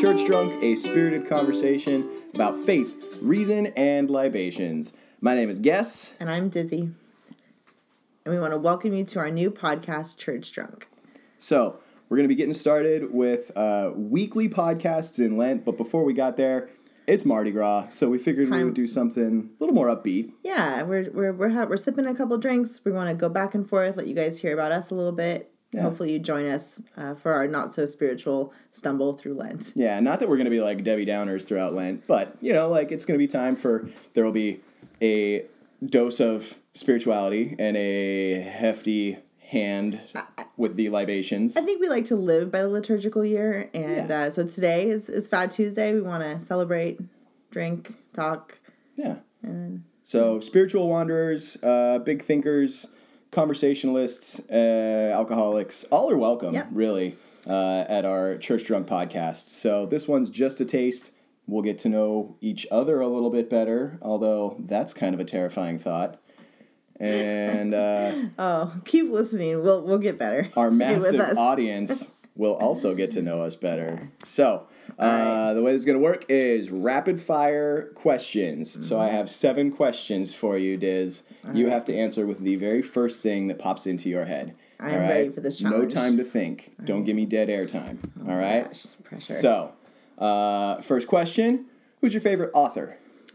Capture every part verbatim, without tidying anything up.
Church Drunk, a spirited conversation about faith, reason, and libations. My name is Guess. And I'm Dizzy. And we want to welcome you to our new podcast, Church Drunk. So, we're going to be getting started with uh, weekly podcasts in Lent, but before we got there, it's Mardi Gras, so we figured we would do something a little more upbeat. Yeah, we're we're we're, ha- we're sipping a couple drinks. We want to go back and forth, let you guys hear about us a little bit. Yeah. Hopefully you join us uh, for our not-so-spiritual stumble through Lent. Yeah, not that we're going to be like Debbie Downers throughout Lent, but, you know, like it's going to be time for, there will be a dose of spirituality and a hefty hand with the libations. I think we like to live by the liturgical year, and yeah. uh, so today is, is Fat Tuesday. We want to celebrate, drink, talk. Yeah. And so, spiritual wanderers, uh, big thinkers, conversationalists, uh, alcoholics, all are welcome, yep. really, uh, at our Church Drunk podcast. So this one's just a taste. We'll get to know each other a little bit better, although that's kind of a terrifying thought. And uh, oh, keep listening. We'll we'll get better. Our massive audience will also get to know us better. So uh, right. the way this is going to work is rapid fire questions. Mm-hmm. So I have seven questions for you, Diz. All you right. have to answer with the very first thing that pops into your head. I am right? ready for this challenge. No time to think. All Don't right. give me dead air time. Oh all right? Gosh, pressure. So, uh, first question. Who's your favorite author?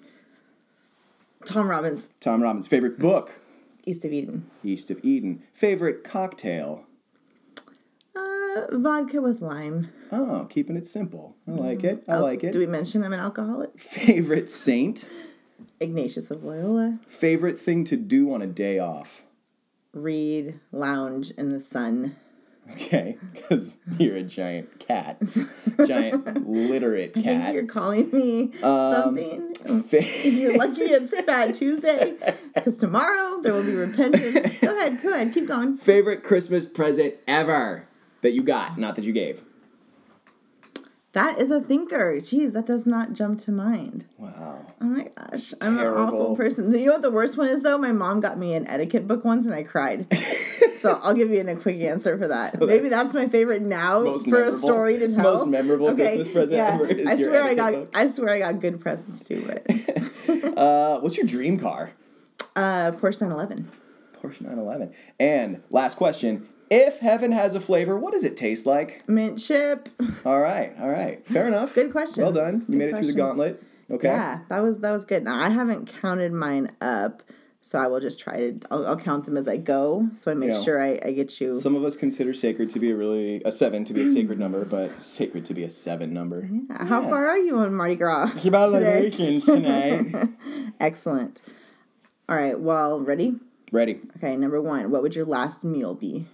Tom Robbins. Tom Robbins. Favorite book? East of Eden. East of Eden. Favorite cocktail? Uh, vodka with lime. Oh, keeping it simple. I like it. I oh, like it. Do we mention I'm an alcoholic? Favorite saint? Ignatius of Loyola. Favorite thing to do on a day off? Read, lounge in the sun. Okay, because you're a giant cat. Giant literate cat. I think you're calling me um, something. Fa- you're lucky it's Fat Tuesday, because tomorrow there will be repentance. Go ahead, go ahead, keep going. Favorite Christmas present ever that you got, not that you gave? That is a thinker. Jeez, that does not jump to mind. Wow. Oh my gosh. I'm Terrible. an awful person. You know what the worst one is, though? My mom got me an etiquette book once, and I cried. So I'll give you a quick answer for that. So Maybe that's, that's my favorite now for memorable, a story to tell. Most memorable okay. Christmas present yeah. ever is I your swear I got. book. I swear I got good presents too. But uh, what's your dream car? Uh, Porsche nine eleven. Porsche nine eleven. And last question. If heaven has a flavor, what does it taste like? Mint chip. All right, all right. Fair enough. Good question. Well done. You good made it questions. through the gauntlet. Okay. Yeah, that was that was good. Now, I haven't counted mine up, so I will just try to, I'll, I'll count them as I go, so I make you know, sure I, I get you. Some of us consider sacred to be a really, a seven to be a sacred number, but sacred to be a seven number. Yeah. yeah. How far are you on Mardi Gras? It's about libations tonight. Excellent. All right, well, ready? Ready. Okay, number one, what would your last meal be?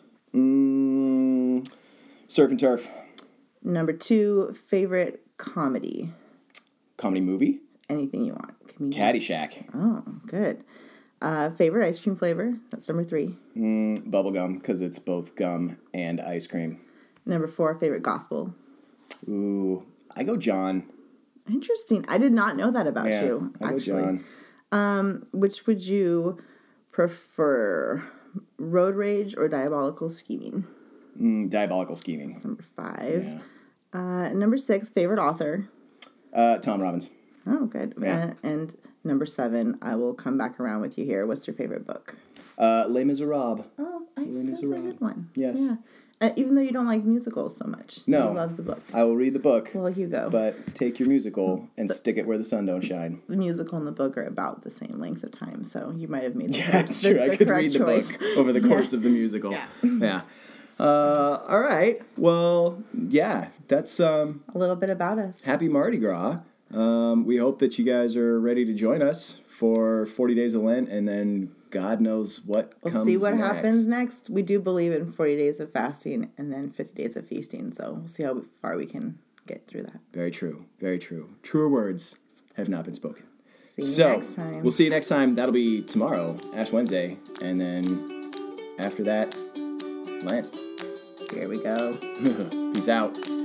Mm, surf and turf. Number two, favorite comedy. Comedy movie? Anything you want. Comedian. Caddyshack. Oh, good. Uh, favorite ice cream flavor. That's number three. Mm, bubblegum, because it's both gum and ice cream. Number four, favorite gospel. Ooh, I go John. Interesting. I did not know that about yeah, you, I actually. go John. Um, which would you prefer? Road rage or diabolical scheming? Mm, diabolical scheming. That's number five. Yeah. Uh, number six, favorite author. Uh, Tom Robbins. Oh, good. Yeah. Uh, and number seven, I will come back around with you here. What's your favorite book? Uh, Les Miserables. Oh, I, Les that's Miserables. a good one. Yes. Yeah. Uh, even though you don't like musicals so much. No. You love the book. I will read the book. Well, Hugo. But take your musical and the, stick it where the sun don't shine. The musical and the book are about the same length of time, so you might have made the Yeah, correct, that's true. the, I the could read the choice. book over the course yeah. of the musical. Yeah. yeah. Uh, all right. Well, yeah, that's um, a little bit about us. Happy Mardi Gras. Um, we hope that you guys are ready to join us for forty days of Lent, and then God knows what we'll comes see what next. happens next. We do believe in forty days of fasting and then fifty days of feasting, so we'll see how far we can get through that. Very true. Very true. Truer words have not been spoken. See you so, next time. We'll see you next time. That'll be tomorrow, Ash Wednesday, and then after that, Lent. Here we go. Peace out.